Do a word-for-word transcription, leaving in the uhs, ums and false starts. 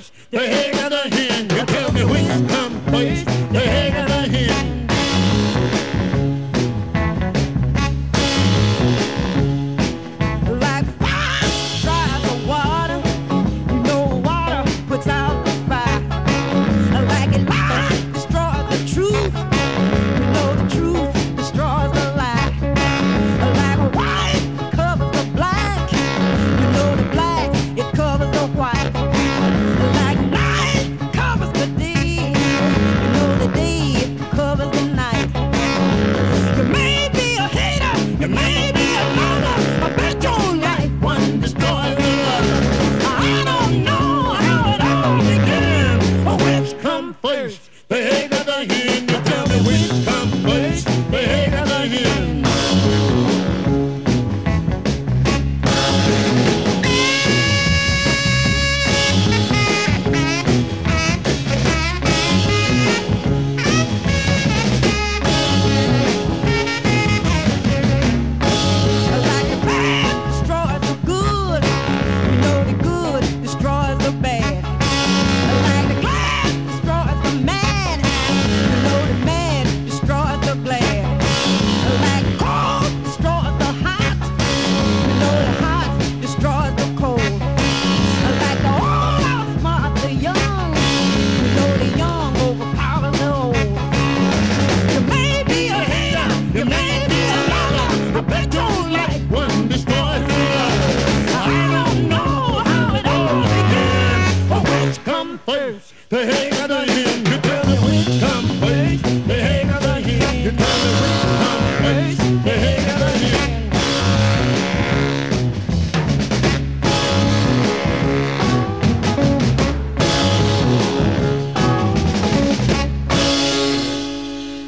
first, the egg or the hen? You tell me which come first, the egg or the hen? Like fire tries the water, you know water puts out the fire. Like a lie destroys the truth, you know the truth destroys the lie. Like a white covers the black, you know the black it covers the white. Like night covers the day, you know the day covers the night. You may be a hater, you may be a lover, I bet your life one destroys the other. I don't know how it all began, or which Come first, the egg or the hen? You tell me which come first, the egg or the hen? like the bad destroys the good, you know the good destroys the bad. Like the glad destroys the mad, you know the mad destroys the glad. Like cold destroys the hot, you know the hot destroys the cold. Like the old outsmart the young, you know the young overpower the old. You may be a hater, you may be a lover, I bet your life One destroys the other. I don't know how it all began, Or which come first, the egg or the hen? You tell me